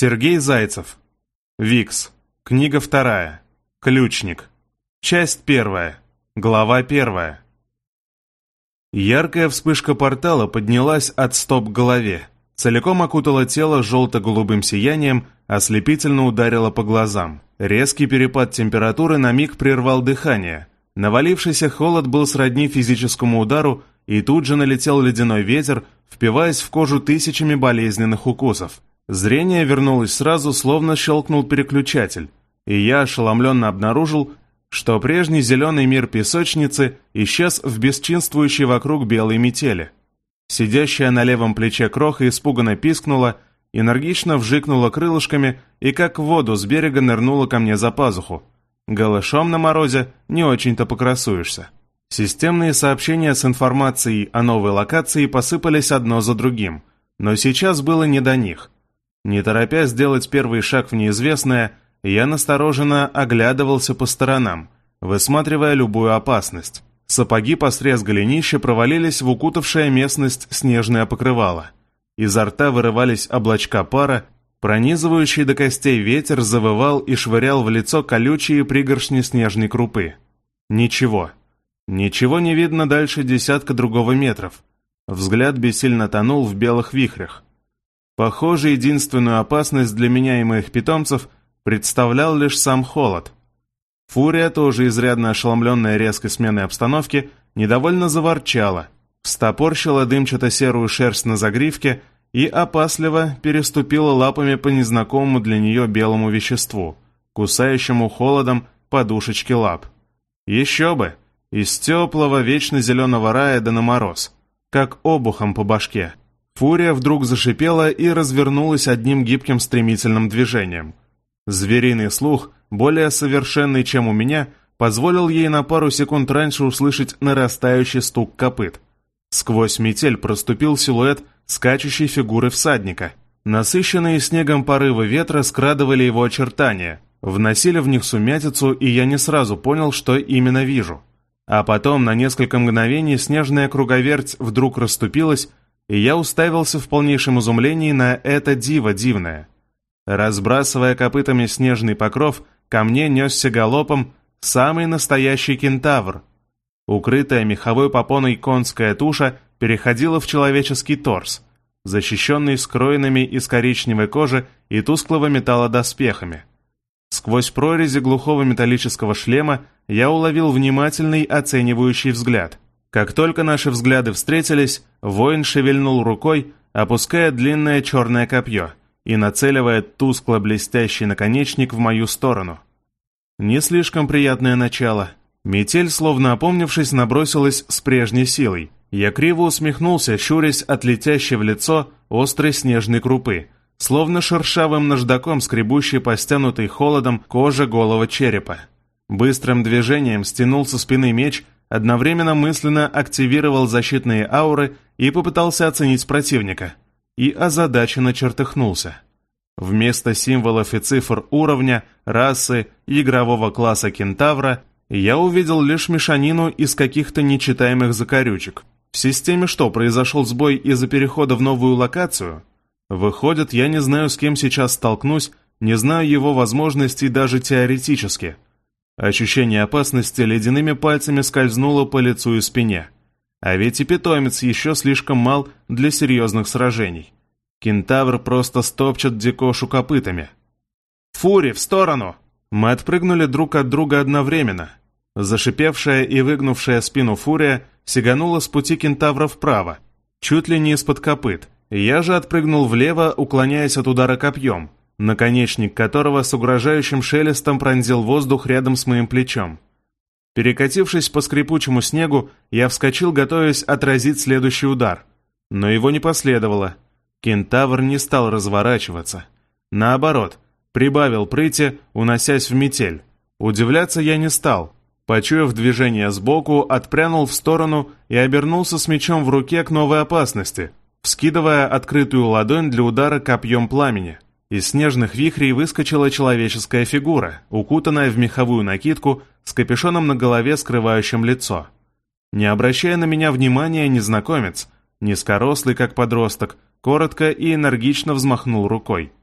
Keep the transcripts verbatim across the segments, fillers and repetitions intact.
Сергей Зайцев. Викс. Книга вторая. Ключник. Часть первая. Глава первая. Яркая вспышка портала поднялась от стоп к голове, целиком окутала тело желто-голубым сиянием, ослепительно ударила по глазам. Резкий перепад температуры на миг прервал дыхание. Навалившийся холод был сродни физическому удару, и тут же налетел ледяной ветер, впиваясь в кожу тысячами болезненных укусов. Зрение вернулось сразу, словно щелкнул переключатель, и я ошеломленно обнаружил, что прежний зеленый мир песочницы исчез в бесчинствующей вокруг белой метели. Сидящая на левом плече кроха испуганно пискнула, энергично вжикнула крылышками и как в воду с берега нырнула ко мне за пазуху. Голышом на морозе не очень-то покрасуешься. Системные сообщения с информацией о новой локации посыпались одно за другим, но сейчас было не до них. Не торопясь сделать первый шаг в неизвестное, я настороженно оглядывался по сторонам, высматривая любую опасность. Сапоги по срез голенища провалились в укутавшее местность снежное покрывало. Изо рта вырывались облачка пара, пронизывающий до костей ветер завывал и швырял в лицо колючие пригоршни снежной крупы. Ничего. Ничего не видно дальше десятка другого метров. Взгляд бессильно тонул в белых вихрях. Похоже, единственную опасность для меня и моих питомцев представлял лишь сам холод. Фурия, тоже изрядно ошеломленная резкой сменой обстановки, недовольно заворчала, встопорщила дымчато-серую шерсть на загривке и опасливо переступила лапами по незнакомому для нее белому веществу, кусающему холодом подушечки лап. Еще бы! Из теплого, вечно зеленого рая да на мороз, как обухом по башке. Фурия вдруг зашипела и развернулась одним гибким стремительным движением. Звериный слух, более совершенный, чем у меня, позволил ей на пару секунд раньше услышать нарастающий стук копыт. Сквозь метель проступил силуэт скачущей фигуры всадника. Насыщенные снегом порывы ветра скрадывали его очертания, вносили в них сумятицу, и я не сразу понял, что именно вижу. А потом на несколько мгновений снежная круговерть вдруг расступилась, и я уставился в полнейшем изумлении на это диво дивное. Разбрасывая копытами снежный покров, ко мне несся галопом самый настоящий кентавр. Укрытая меховой попоной конская туша переходила в человеческий торс, защищенный скроенными из коричневой кожи и тусклого металла доспехами. Сквозь прорези глухого металлического шлема я уловил внимательный оценивающий взгляд. Как только наши взгляды встретились, воин шевельнул рукой, опуская длинное черное копье и нацеливая тускло-блестящий наконечник в мою сторону. Не слишком приятное начало. Метель, словно опомнившись, набросилась с прежней силой. Я криво усмехнулся, щурясь от летящей в лицо острой снежной крупы, словно шершавым наждаком скребущей по стянутой холодом коже голого черепа. Быстрым движением стянул со спины меч, одновременно мысленно активировал защитные ауры и попытался оценить противника. И озадаченно чертыхнулся. Вместо символов и цифр уровня, расы и игрового класса кентавра я увидел лишь мешанину из каких-то нечитаемых закорючек. В системе что, произошел сбой из-за перехода в новую локацию? Выходит, я не знаю, с кем сейчас столкнусь, не знаю его возможностей даже теоретически. Ощущение опасности ледяными пальцами скользнуло по лицу и спине. А ведь и питомец еще слишком мал для серьезных сражений. Кентавр просто стопчет дикошу копытами. «Фури, в сторону!» Мы отпрыгнули друг от друга одновременно. Зашипевшая и выгнувшая спину фурия сиганула с пути кентавра вправо, чуть ли не из-под копыт. Я же отпрыгнул влево, уклоняясь от удара копьем, наконечник которого с угрожающим шелестом пронзил воздух рядом с моим плечом. Перекатившись по скрипучему снегу, я вскочил, готовясь отразить следующий удар. Но его не последовало. Кентавр не стал разворачиваться. Наоборот, прибавил прыти, уносясь в метель. Удивляться я не стал. Почуяв движение сбоку, отпрянул в сторону и обернулся с мечом в руке к новой опасности, вскидывая открытую ладонь для удара копьем пламени. Из снежных вихрей выскочила человеческая фигура, укутанная в меховую накидку с капюшоном на голове, скрывающим лицо. Не обращая на меня внимания, незнакомец, низкорослый как подросток, коротко и энергично взмахнул рукой.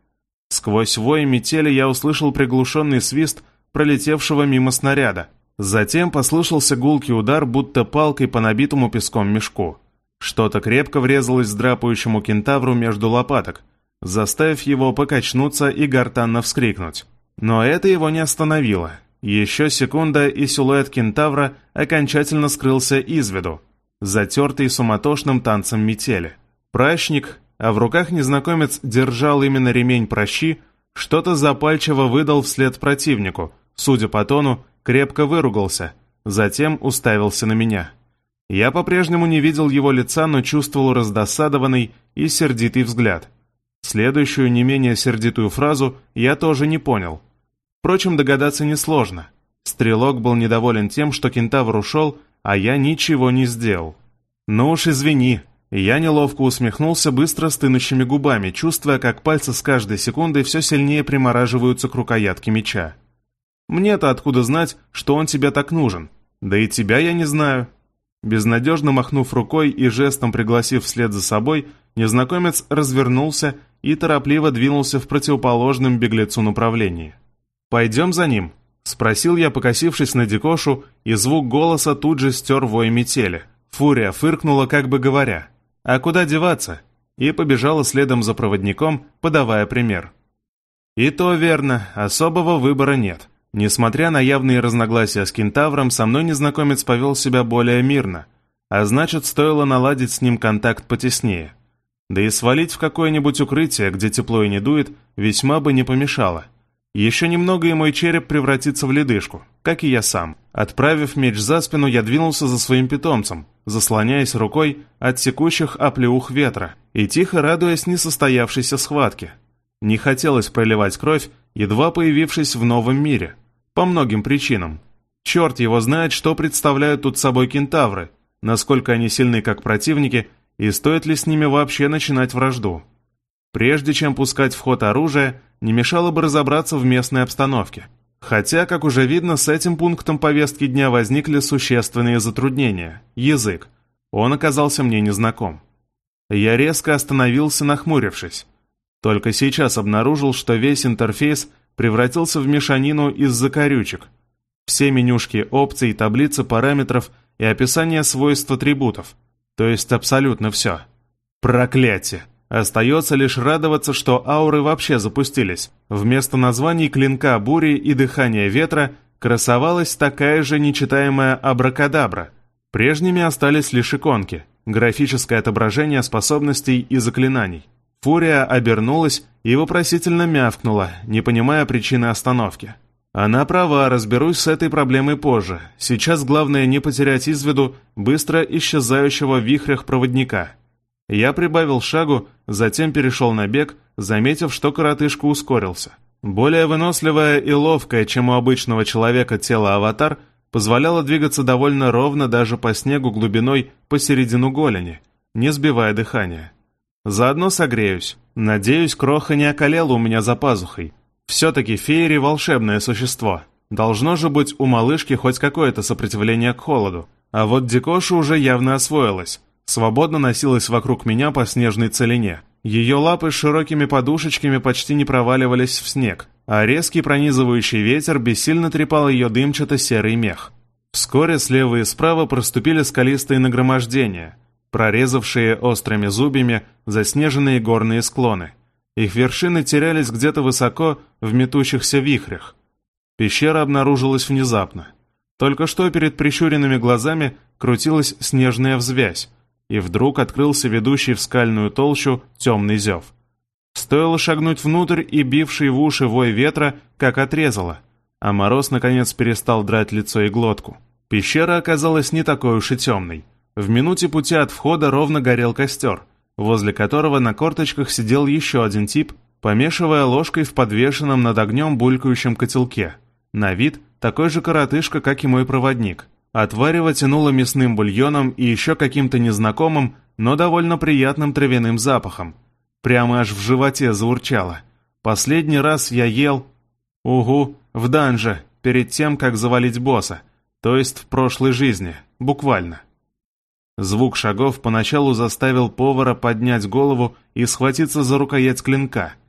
Сквозь вой метели я услышал приглушенный свист пролетевшего мимо снаряда. Затем послышался гулкий удар, будто палкой по набитому песком мешку. Что-то крепко врезалось драпающему кентавру между лопаток, заставив его покачнуться и гортанно вскрикнуть. Но это его не остановило. Еще секунда, и силуэт кентавра окончательно скрылся из виду, затертый суматошным танцем метели. Пращник, а в руках незнакомец держал именно ремень пращи, что-то запальчиво выдал вслед противнику, судя по тону, крепко выругался, затем уставился на меня. Я по-прежнему не видел его лица, но чувствовал раздосадованный и сердитый взгляд. Следующую не менее сердитую фразу я тоже не понял. Впрочем, догадаться несложно. Стрелок был недоволен тем, что кентавр ушел, а я ничего не сделал. «Ну уж извини». Я неловко усмехнулся быстро стынущими губами, чувствуя, как пальцы с каждой секундой все сильнее примораживаются к рукоятке меча. «Мне-то откуда знать, что он тебе так нужен? Да и тебя я не знаю». Безнадежно махнув рукой и жестом пригласив вслед за собой, незнакомец развернулся и торопливо двинулся в противоположном беглецу направлении. «Пойдем за ним?» — спросил я, покосившись на Дикошу, и звук голоса тут же стер вой метели. Фурия фыркнула, как бы говоря: «А куда деваться?» и побежала следом за проводником, подавая пример. И то верно, особого выбора нет. Несмотря на явные разногласия с кентавром, со мной незнакомец повел себя более мирно, а значит, стоило наладить с ним контакт потеснее. Да и свалить в какое-нибудь укрытие, где тепло и не дует, весьма бы не помешало. Еще немного, и мой череп превратится в ледышку, как и я сам. Отправив меч за спину, я двинулся за своим питомцем, заслоняясь рукой от секущих оплеух ветра и тихо радуясь несостоявшейся схватке. Не хотелось проливать кровь, едва появившись в новом мире. По многим причинам. Черт его знает, что представляют тут собой кентавры, насколько они сильны как противники, и стоит ли с ними вообще начинать вражду. Прежде чем пускать в ход оружие, не мешало бы разобраться в местной обстановке. Хотя, как уже видно, с этим пунктом повестки дня возникли существенные затруднения. Язык. Он оказался мне незнаком. Я резко остановился, нахмурившись. Только сейчас обнаружил, что весь интерфейс превратился в мешанину из закорючек. Все менюшки опций, таблицы параметров и описание свойств атрибутов. То есть абсолютно все. Проклятие! Остается лишь радоваться, что ауры вообще запустились. Вместо названий клинка бури и дыхания ветра красовалась такая же нечитаемая абракадабра. Прежними остались лишь иконки, графическое отображение способностей и заклинаний. Фурия обернулась и вопросительно мявкнула, не понимая причины остановки. Она права, разберусь с этой проблемой позже. Сейчас главное не потерять из виду быстро исчезающего в вихрях проводника. Я прибавил шагу, затем перешел на бег, заметив, что коротышка ускорился. Более выносливая и ловкая, чем у обычного человека, тело аватар позволяло двигаться довольно ровно даже по снегу глубиной посередину голени, не сбивая дыхания. Заодно согреюсь. Надеюсь, Кроха не околела у меня за пазухой. Все-таки феери — волшебное существо. Должно же быть у малышки хоть какое-то сопротивление к холоду. А вот Дикоша уже явно освоилась. Свободно носилась вокруг меня по снежной целине. Ее лапы с широкими подушечками почти не проваливались в снег, а резкий пронизывающий ветер бессильно трепал ее дымчато-серый мех. Вскоре слева и справа проступили скалистые нагромождения, прорезавшие острыми зубьями заснеженные горные склоны. Их вершины терялись где-то высоко в метущихся вихрях. Пещера обнаружилась внезапно. Только что перед прищуренными глазами крутилась снежная взвязь, и вдруг открылся ведущий в скальную толщу темный зев. Стоило шагнуть внутрь, и бивший в уши вой ветра как отрезало, а мороз наконец перестал драть лицо и глотку. Пещера оказалась не такой уж и темной. В минуте пути от входа ровно горел костер, возле которого на корточках сидел еще один тип, помешивая ложкой в подвешенном над огнем булькающем котелке. На вид такой же коротышка, как и мой проводник. От варева тянуло мясным бульоном и еще каким-то незнакомым, но довольно приятным травяным запахом. Прямо аж в животе заурчало. Последний раз я ел... Угу, в данже, перед тем, как завалить босса. То есть в прошлой жизни, буквально. Звук шагов поначалу заставил повара поднять голову и схватиться за рукоять клинка.